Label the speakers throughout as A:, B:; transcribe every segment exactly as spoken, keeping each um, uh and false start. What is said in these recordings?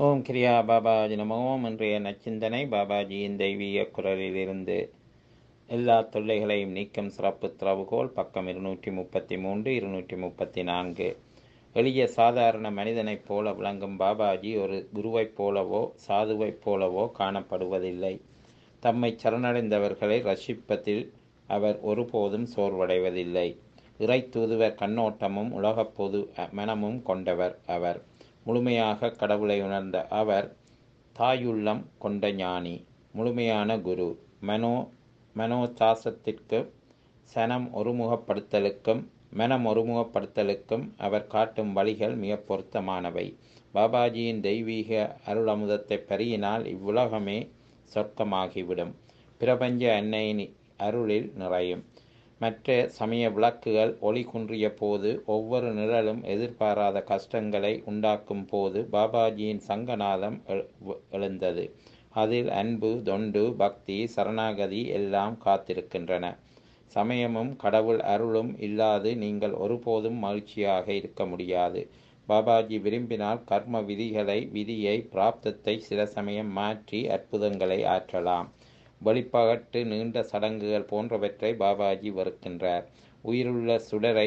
A: ஓம் கிரியா பாபாஜி நமோ. இன்றைய நச்சிந்தனை பாபாஜியின் தெய்வீக குரலிலிருந்து. எல்லா தொல்லைகளையும் நீக்கும் சிறப்பு திறவுகோல், பக்கம் இருநூற்றி முப்பத்தி மூன்று இருநூற்றி முப்பத்தி நான்கு. எளிய சாதாரண மனிதனைப் போல விளங்கும் பாபாஜி ஒரு குருவைப் போலவோ சாதுவைப் போலவோ காணப்படுவதில்லை. தம்மை சரணடைந்தவர்களை ரட்சிப்பதில் அவர் ஒருபோதும் சோர்வடைவதில்லை. இறை தூதுவர் கண்ணோட்டமும் உலகப் பொது மனமும் கொண்டவர் அவர். முழுமையாக கடவுளை உணர்ந்த அவர் தாயுள்ளம் கொண்ட ஞானி, முழுமையான குரு. மனோ மனோதாசத்திற்கு சனம் ஒருமுகப்படுத்தலுக்கும் மனம் ஒருமுகப்படுத்தலுக்கும் அவர் காட்டும் வழிகள் மிக பொருத்தமானவை. பாபாஜியின் தெய்வீக அருளமுதத்தை பருகினால் இவ்வுலகமே சொர்க்கமாகிவிடும். பிரபஞ்ச அன்னையின் அருளில் நிறையும். மற்ற சமய விளக்குகள் ஒளி குன்றிய போது, ஒவ்வொரு நிழலும் எதிர்பாராத கஷ்டங்களை உண்டாக்கும் போது பாபாஜியின் சங்கநாதம் எழுந்தது. அதில் அன்பு, தொண்டு, பக்தி, சரணாகதி எல்லாம் காத்திருக்கின்றன. சமயமும் கடவுள் அருளும் இல்லாது நீங்கள் ஒருபோதும் மகிழ்ச்சியாக இருக்க முடியாது. பாபாஜி விரும்பினால் கர்ம விதிகளை விதியை பிராப்தத்தை சில சமயம் மாற்றி அற்புதங்களை ஆற்றலாம். வெளிப்பகட்டு நீண்ட சடங்குகள் போன்றவற்றை பாபாஜி வெறுக்கின்றார். உயிருள்ள சுடரை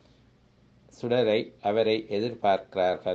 A: சுடரை அவரை எதிர்பார்க்கிறார்கள்.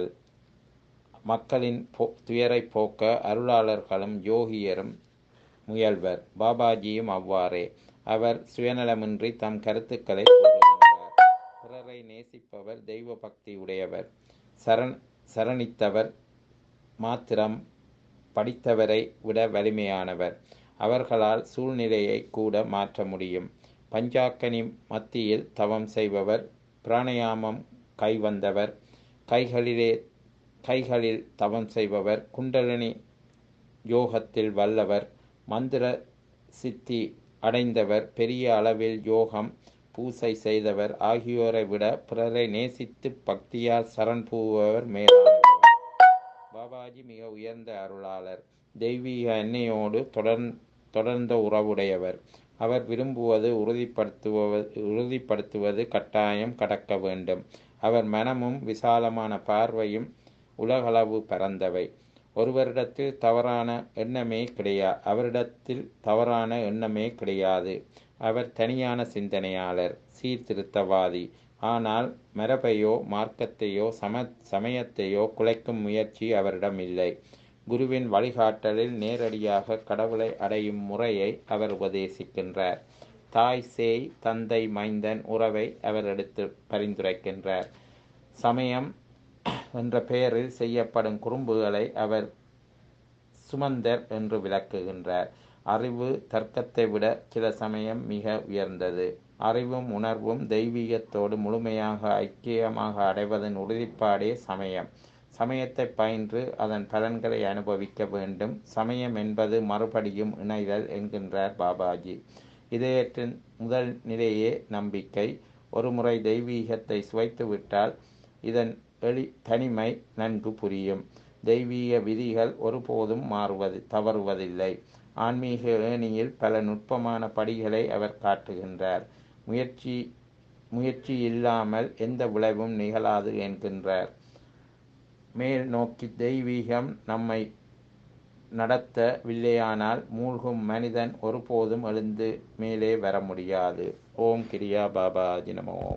A: மக்களின் போ துயரை போக்க அருளாளர்களும் யோகியரும் முயல்வர். பாபாஜியும் அவ்வாறே. அவர் சுயநலமின்றி தம் கருத்துக்களை கூறுகின்றார். பிறரை நேசிப்பவர், தெய்வ பக்தி உடையவர். சரண் சரணித்தவர் மாத்திரம் படித்தவரை விட வலிமையானவர். அவர்களால் சூழ்நிலையை கூட மாற்ற முடியும். பஞ்சாக்கனி மத்தியில் தவம் செய்பவர், பிராணயாமம் கைவந்தவர், கைகளிலே கைகளில் தவம் செய்பவர், குண்டலினி யோகத்தில் வல்லவர், மந்திர சித்தி அடைந்தவர், பெரிய அளவில் யோகம் பூசை செய்தவர் ஆகியோரை விட பிறரை நேசித்து பக்தியால் சரண் பூவர் மேலானவர். பாபாஜி மிக உயர்ந்த அருளாளர். தெய்வீக அன்னையோடு தொடர் தொடர்ந்த உறவுடையவர். அவர் விரும்புவது உறுதிப்படுத்துவது உறுதிப்படுத்துவது கட்டாயம் கடக்க வேண்டும். அவர் மனமும் விசாலமான பார்வையும் உலகளவு பரந்தவை. ஒருவரிடத்தில் தவறான எண்ணமே கிடையாது அவரிடத்தில் தவறான எண்ணமே கிடையாது. அவர் தனியான சிந்தனையாளர், சீர்திருத்தவாதி. ஆனால் மரபையோ மார்க்கத்தையோ சம சமயத்தையோ குலைக்கும் முயற்சி அவரிடம் இல்லை. குருவின் வழிகாட்டலில் நேரடியாக கடவுளை அடையும் முறையை அவர் உபதேசிக்கின்றார். தாய் சேய் தந்தை மைந்தன் உறவை அவர் எடுத்து பரிந்துரைக்கின்றார். சமயம் என்ற பெயரில் செய்யப்படும் குறும்புகளை அவர் சுமந்தர் என்று விளக்குகின்றார். அறிவு தர்க்கத்தை விட சில சமயம் மிக உயர்ந்தது. அறிவும் உணர்வும் தெய்வீகத்தோடு முழுமையாக ஐக்கியமாக அடைவதன் உறுதிப்பாடே சமயம். சமயத்தை பயின்று அதன் பலன்களை அனுபவிக்க வேண்டும். சமயம் என்பது மறுபடியும் இணைதல் என்கின்றார் பாபாஜி. இதயத்தின் முதல் நிலையே நம்பிக்கை. ஒரு முறை தெய்வீகத்தை சுவைத்துவிட்டால் இதன் எளி தனிமை நன்கு புரியும். தெய்வீக விதிகள் ஒருபோதும் மாறுவது தவறுவதில்லை. ஆன்மீக ஏணியில் பல நுட்பமான படிகளை அவர் காட்டுகின்றார். முயற்சி முயற்சி இல்லாமல் எந்த விளைவும் நிகழாது என்கின்றார். மேல் நோக்கி தெய்வீகம் நம்மை நடத்தவில்லையானால் மூழ்கும் மனிதன் ஒருபோதும் எழுந்து மேலே வர முடியாது. ஓம் கிரியா பாபாஜி நமோ.